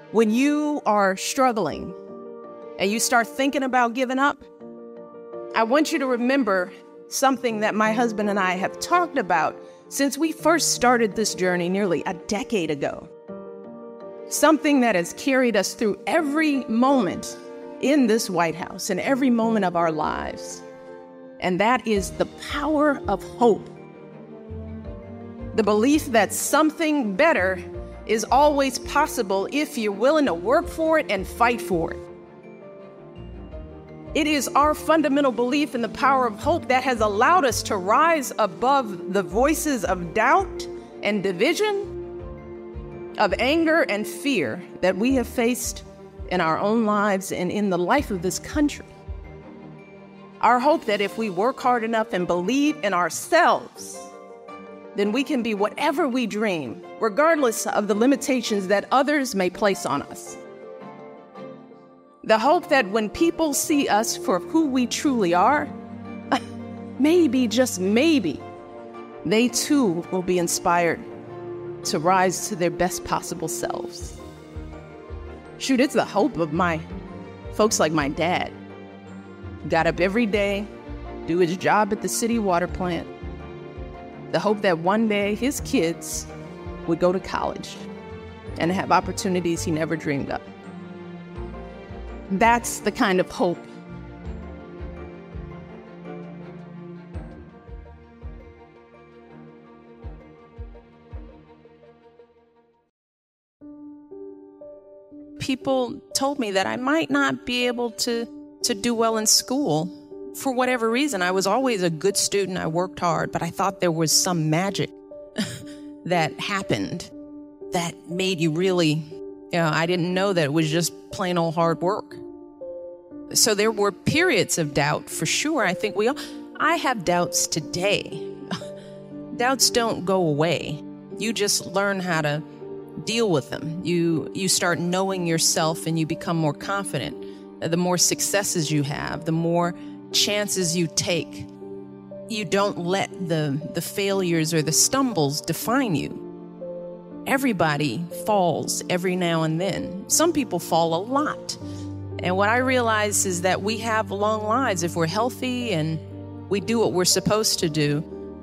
When you are struggling and you start thinking about giving up, I want you to remember something that my husband and I have talked about since we first started this journey nearly a decade ago. Something that has carried us through every moment in this White House and every moment of our lives. And that is the power of hope. The belief that something better is always possible if you're willing to work for it and fight for it. It is our fundamental belief in the power of hope that has allowed us to rise above the voices of doubt and division, of anger and fear that we have faced in our own lives and in the life of this country. Our hope that if we work hard enough and believe in ourselves, then we can be whatever we dream, regardless of the limitations that others may place on us. The hope that when people see us for who we truly are, maybe, just maybe, they too will be inspired to rise to their best possible selves. Shoot, it's the hope of my folks like my dad. Got up every day, do his job at the city water plant. The hope that one day his kids would go to college and have opportunities he never dreamed of. That's the kind of hope. People told me that I might not be able to do well in school for whatever reason. I was always a good student. I worked hard, but I thought there was some magic that happened that made you really, I didn't know that it was just plain old hard work. So there were periods of doubt for sure. I think I have doubts today. Doubts don't go away. You just learn how to deal with them. You start knowing yourself and you become more confident. The more successes you have, the more chances you take. You don't let the failures or the stumbles define you. Everybody falls every now and then. Some people fall a lot. And what I realize is that we have long lives if we're healthy and we do what we're supposed to do.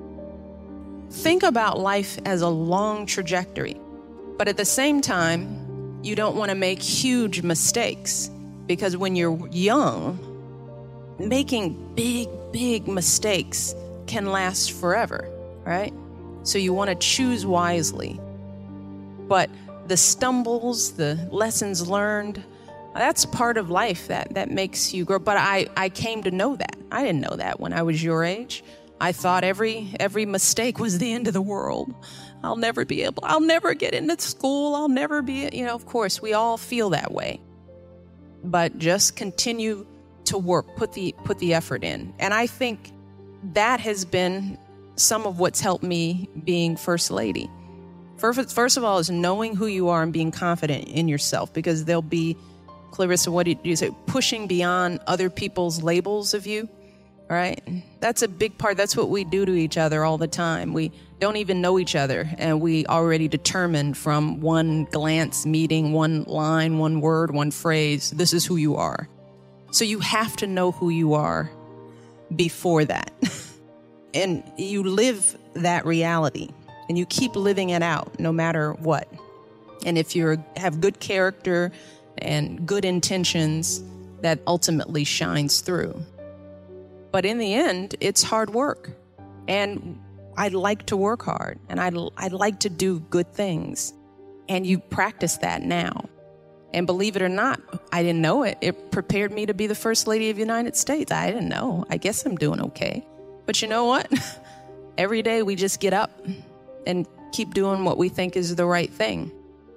Think about life as a long trajectory. But at the same time, you don't want to make huge mistakes, because when you're young, making big mistakes can last forever, right? So you want to choose wisely. But the stumbles, the lessons learned, that's part of life that makes you grow. But I came to know that. I didn't know that when I was your age. I thought every mistake was the end of the world. I'll never get into school. I'll never be, of course, we all feel that way. But just continue to work, put the effort in. And I think that has been some of what's helped me being First Lady. First of all is knowing who you are and being confident in yourself, because there'll be, Clarissa, what did you say? Pushing beyond other people's labels of you, right? That's a big part. That's what we do to each other all the time. We don't even know each other, and we already determine from one glance, meeting, one line, one word, one phrase, this is who you are. So you have to know who you are before that. And you live that reality, and you keep living it out no matter what. And if you have good character and good intentions, that ultimately shines through. But in the end, it's hard work. And I like to work hard, and I like to do good things. And you practice that now. And believe it or not, I didn't know it. It prepared me to be the First Lady of the United States. I didn't know. I guess I'm doing okay. But you know what? Every day we just get up and keep doing what we think is the right thing.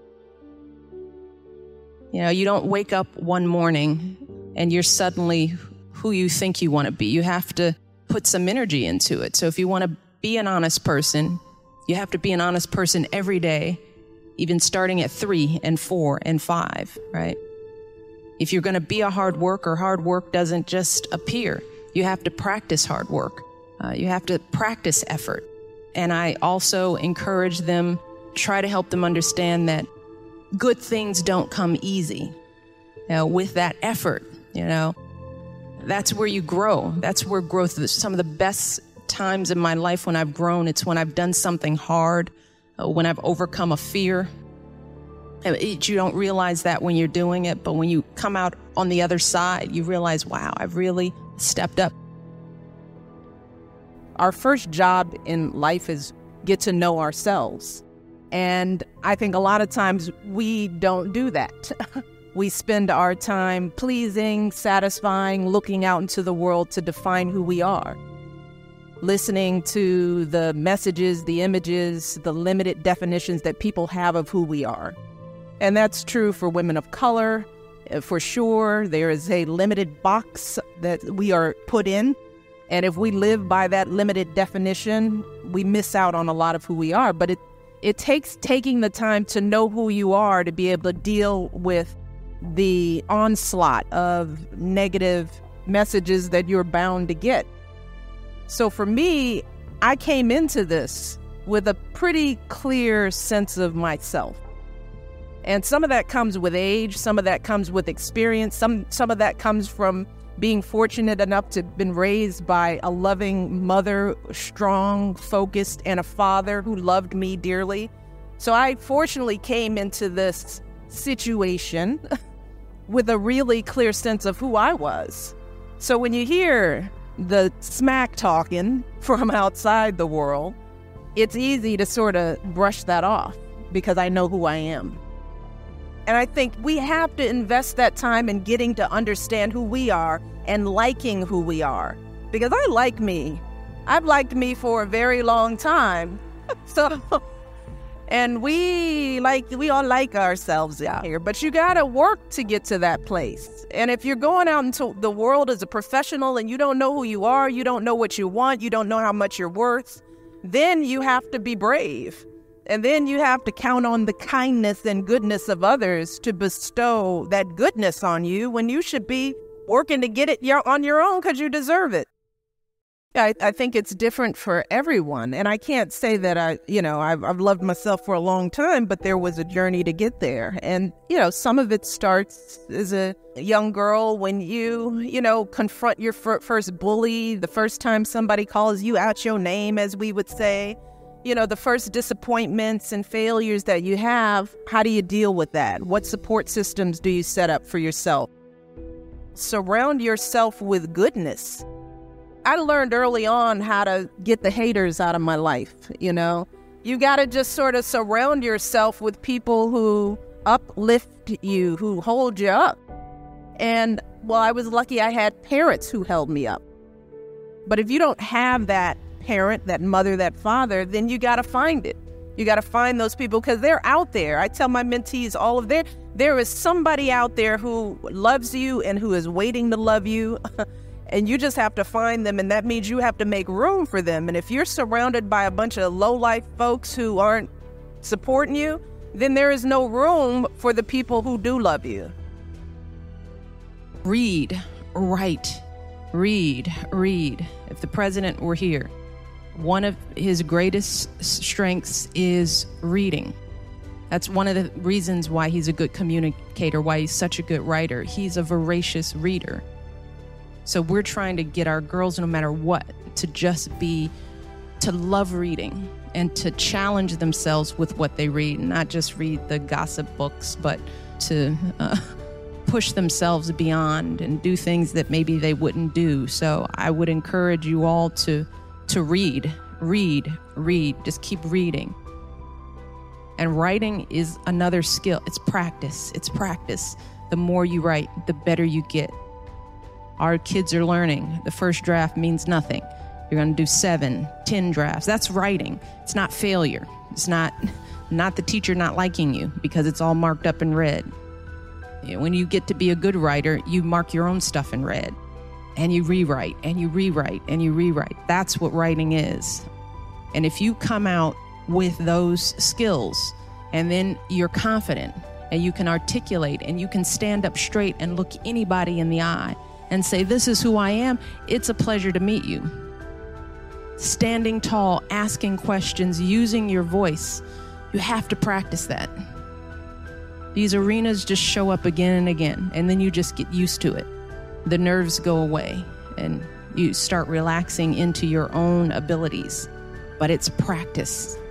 You don't wake up one morning and you're suddenly who you think you want to be. You have to put some energy into it. So if you want to be an honest person, you have to be an honest person every day, even starting at 3 and 4 and 5, right? If you're going to be a hard worker, hard work doesn't just appear. You have to practice hard work. You have to practice effort. And I also encourage them, try to help them understand that good things don't come easy. With that effort, that's where you grow. That's where growth is. Some of the best times in my life when I've grown, it's when I've done something hard, when I've overcome a fear. You don't realize that when you're doing it, but when you come out on the other side, you realize, wow, I've really stepped up. Our first job in life is get to know ourselves. And I think a lot of times we don't do that. We spend our time pleasing, satisfying, looking out into the world to define who we are. Listening to the messages, the images, the limited definitions that people have of who we are. And that's true for women of color. For sure, there is a limited box that we are put in. And if we live by that limited definition, we miss out on a lot of who we are. But it takes taking the time to know who you are to be able to deal with the onslaught of negative messages that you're bound to get. So for me, I came into this with a pretty clear sense of myself. And some of that comes with age, some of that comes with experience, some of that comes from being fortunate enough to have been raised by a loving mother, strong, focused, and a father who loved me dearly. So I fortunately came into this situation with a really clear sense of who I was. So when you hear the smack talking from outside the world, it's easy to sort of brush that off because I know who I am. And I think we have to invest that time in getting to understand who we are and liking who we are. Because I like me. I've liked me for a very long time. And we all like ourselves out here. But you got to work to get to that place. And if you're going out into the world as a professional and you don't know who you are, you don't know what you want, you don't know how much you're worth, then you have to be brave. And then you have to count on the kindness and goodness of others to bestow that goodness on you when you should be working to get it on your own because you deserve it. I think it's different for everyone. And I can't say that I've loved myself for a long time, but there was a journey to get there. And, some of it starts as a young girl when you confront your first bully, the first time somebody calls you out your name, as we would say. The first disappointments and failures that you have, how do you deal with that? What support systems do you set up for yourself? Surround yourself with goodness. I learned early on how to get the haters out of my life, You got to just sort of surround yourself with people who uplift you, who hold you up. And, I was lucky I had parents who held me up. But if you don't have that parent, that mother, that father, then you got to find it. You got to find those people because they're out there. I tell my mentees all of there is somebody out there who loves you and who is waiting to love you. And you just have to find them. And that means you have to make room for them. And if you're surrounded by a bunch of low-life folks who aren't supporting you, then there is no room for the people who do love you. Read, write, read. If the president were here, one of his greatest strengths is reading. That's one of the reasons why he's a good communicator, why he's such a good writer. He's a voracious reader. So we're trying to get our girls, no matter what, to love reading and to challenge themselves with what they read, not just read the gossip books, but to push themselves beyond and do things that maybe they wouldn't do. So I would encourage you all to read. Just keep reading. And writing is another skill. It's practice. The more you write, the better you get. Our kids are learning. The first draft means nothing. You're going to do 7, 10 drafts. That's writing. It's not failure. It's not the teacher not liking you because it's all marked up in red. When you get to be a good writer, you mark your own stuff in red. And you rewrite, and you rewrite, and you rewrite. That's what writing is. And if you come out with those skills, and then you're confident, and you can articulate, and you can stand up straight and look anybody in the eye and say, this is who I am, it's a pleasure to meet you. Standing tall, asking questions, using your voice. You have to practice that. These arenas just show up again and again, and then you just get used to it. The nerves go away, and you start relaxing into your own abilities. But it's practice.